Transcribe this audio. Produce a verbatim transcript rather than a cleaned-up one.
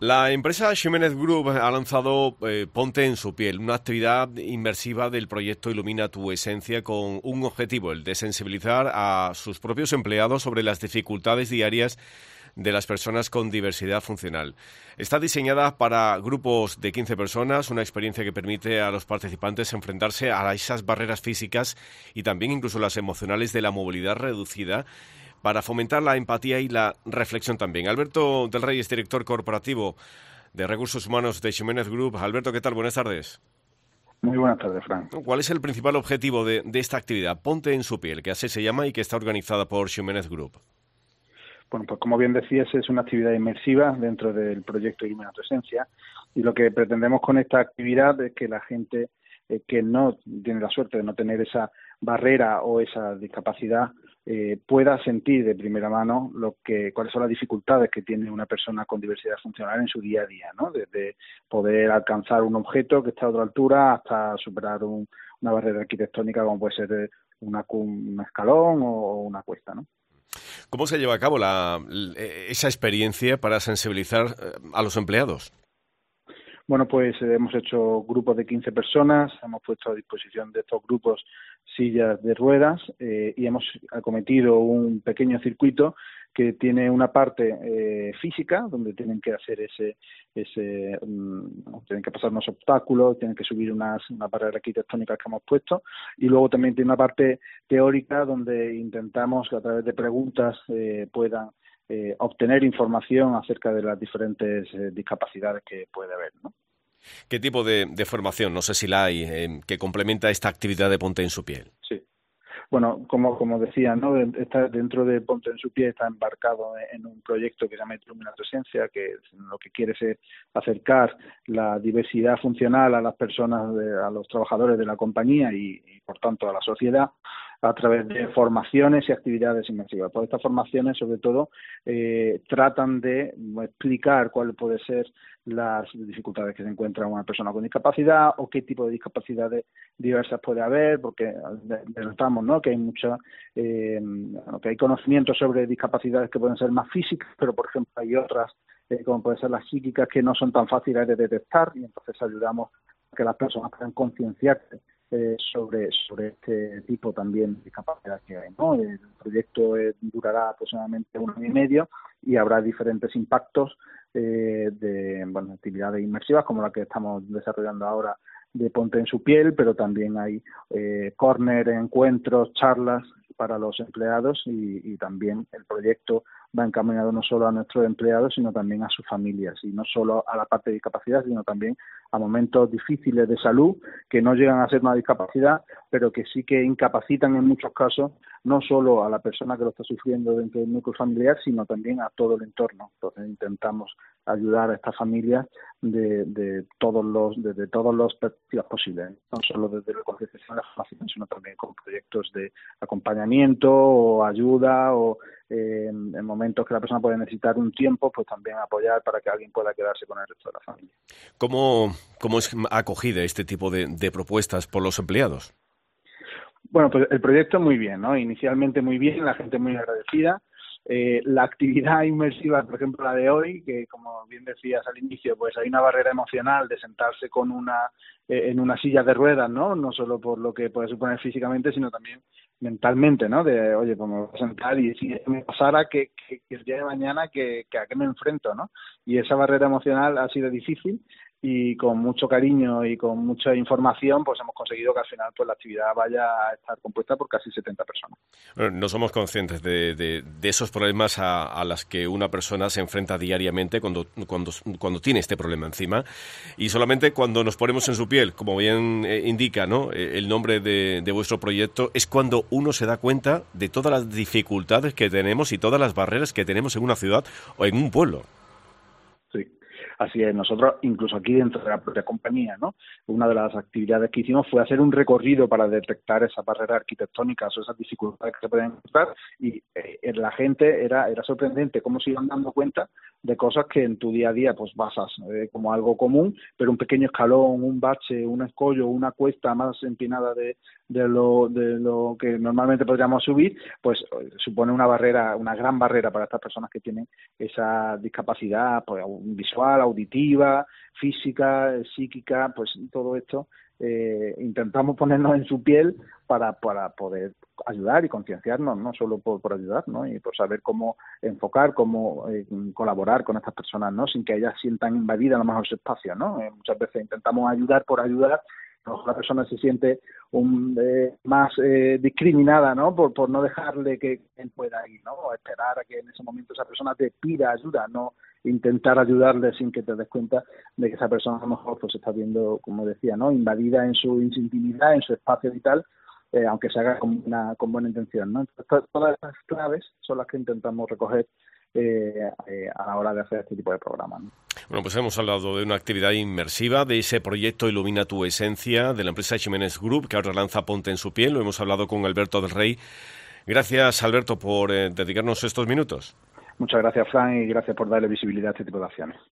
La empresa Ximénez Group ha lanzado eh, Ponte en su piel, una actividad inmersiva del proyecto Ilumina tu esencia con un objetivo, el de sensibilizar a sus propios empleados sobre las dificultades diarias de las personas con diversidad funcional. Está diseñada para grupos de quince personas, una experiencia que permite a los participantes enfrentarse a esas barreras físicas y también incluso las emocionales de la movilidad reducida, para fomentar la empatía y la reflexión también. Alberto del Rey es director corporativo de Recursos Humanos de Ximénez Group. Alberto, ¿qué tal? Buenas tardes. Muy buenas tardes, Fran. ¿Cuál es el principal objetivo de, de esta actividad? Ponte en su piel, que así se llama y que está organizada por Ximénez Group. Bueno, pues como bien decías, es una actividad inmersiva dentro del proyecto Ilumina tu esencia, y lo que pretendemos con esta actividad es que la gente eh, que no tiene la suerte de no tener esa barrera o esa discapacidad eh, pueda sentir de primera mano lo que cuáles son las dificultades que tiene una persona con diversidad funcional en su día a día, ¿no? Desde poder alcanzar un objeto que está a otra altura hasta superar un, una barrera arquitectónica como puede ser una, un escalón o una cuesta, ¿no? ¿Cómo se lleva a cabo la, esa experiencia para sensibilizar a los empleados? Bueno, pues eh, hemos hecho grupos de quince personas, hemos puesto a disposición de estos grupos sillas de ruedas eh, y hemos acometido un pequeño circuito que tiene una parte eh, física, donde tienen que hacer ese, ese um, tienen que pasar unos obstáculos, tienen que subir unas, unas barreras arquitectónicas que hemos puesto, y luego también tiene una parte teórica donde intentamos que a través de preguntas eh, puedan Eh, obtener información acerca de las diferentes eh, discapacidades que puede haber, ¿no? ¿Qué tipo de, de formación, no sé si la hay, eh, que complementa esta actividad de Ponte en su piel? Sí. Bueno, como como decía, ¿no? Está dentro de Ponte en su piel, está embarcado en un proyecto que se llama Ilumina tu esencia, que lo que quiere es acercar la diversidad funcional a las personas, de, a los trabajadores de la compañía y, y, por tanto, a la sociedad, a través de formaciones y actividades inmersivas. Pues estas formaciones, sobre todo, eh, tratan de explicar cuál puede ser las dificultades que se encuentra una persona con discapacidad o qué tipo de discapacidades diversas puede haber, porque notamos, ¿no?, que hay mucha, eh, que hay conocimientos sobre discapacidades que pueden ser más físicas, pero por ejemplo hay otras, eh, como pueden ser las psíquicas, que no son tan fáciles de detectar, y entonces ayudamos a que las personas puedan concienciarse Eh, sobre sobre este tipo también de discapacidad que hay, ¿no? El proyecto eh, durará aproximadamente un año y medio y habrá diferentes impactos eh, de bueno, actividades inmersivas como la que estamos desarrollando ahora de Ponte en su piel, pero también hay eh, corner, encuentros, charlas para los empleados y, y también el proyecto va encaminado no solo a nuestros empleados, sino también a sus familias, y no solo a la parte de discapacidad, sino también a momentos difíciles de salud que no llegan a ser una discapacidad, pero que sí que incapacitan en muchos casos no solo a la persona que lo está sufriendo dentro del núcleo familiar, sino también a todo el entorno. Entonces intentamos ayudar a estas familias de, de todos los desde todos los perspectivas posibles, no solo desde la concienciación de la formación, sino también con proyectos de acompañamiento o ayuda, o eh, en, en momentos que la persona puede necesitar un tiempo, pues también apoyar para que alguien pueda quedarse con el resto de la familia. ¿Cómo, cómo es acogida este tipo de, de propuestas por los empleados? Bueno, pues el proyecto muy bien, ¿no? Inicialmente muy bien, la gente muy agradecida. Eh, la actividad inmersiva, por ejemplo, la de hoy, que como bien decías al inicio, pues hay una barrera emocional de sentarse con una eh, en una silla de ruedas, ¿no? No solo por lo que puede suponer físicamente, sino también mentalmente, ¿no? De, oye, pues me voy a sentar y si me pasara que, que, que el día de mañana, que, que a qué me enfrento, ¿no? Y esa barrera emocional ha sido difícil, y con mucho cariño y con mucha información, pues hemos conseguido que al final pues la actividad vaya a estar compuesta por casi setenta personas. Bueno, no somos conscientes de, de, de esos problemas a, a las que una persona se enfrenta diariamente cuando, cuando, cuando tiene este problema encima, y solamente cuando nos ponemos en su piel, como bien eh, indica, ¿no?, el nombre de, de vuestro proyecto, es cuando uno se da cuenta de todas las dificultades que tenemos y todas las barreras que tenemos en una ciudad o en un pueblo. Sí. Así es, nosotros incluso aquí dentro de la propia compañía, ¿no? Una de las actividades que hicimos fue hacer un recorrido para detectar esas barreras arquitectónicas o esas dificultades que se pueden encontrar, y eh, la gente era era sorprendente cómo se iban dando cuenta de cosas que en tu día a día pues pasas eh, como algo común, pero un pequeño escalón, un bache, un escollo, una cuesta más empinada de, de lo de lo que normalmente podríamos subir, pues supone una barrera, una gran barrera para estas personas que tienen esa discapacidad, pues visual, auditiva, física, psíquica, pues todo esto eh, intentamos ponernos en su piel para, para poder ayudar y concienciarnos, no solo por, por ayudar, ¿no? Y por saber cómo enfocar, cómo eh, colaborar con estas personas, ¿no? Sin que ellas sientan invadida a lo mejor su espacio, ¿no? Eh, muchas veces intentamos ayudar por ayudar, la persona se siente un, eh, más eh, discriminada, ¿no? Por, por no dejarle que él pueda ir, ¿no? O esperar a que en ese momento esa persona te pida ayuda, no intentar ayudarle sin que te des cuenta de que esa persona a lo mejor pues está viendo, como decía, ¿no? Invadida en su intimidad, en su espacio vital, eh, aunque se haga con, una, con buena intención, ¿no? Entonces, todas estas claves son las que intentamos recoger eh, eh, a la hora de hacer este tipo de programas, ¿no? Bueno, pues hemos hablado de una actividad inmersiva, de ese proyecto Ilumina tu Esencia, de la empresa Ximenez Group, que ahora lanza Ponte en su piel. Lo hemos hablado con Alberto del Rey. Gracias, Alberto, por eh, dedicarnos estos minutos. Muchas gracias, Fran, y gracias por darle visibilidad a este tipo de acciones.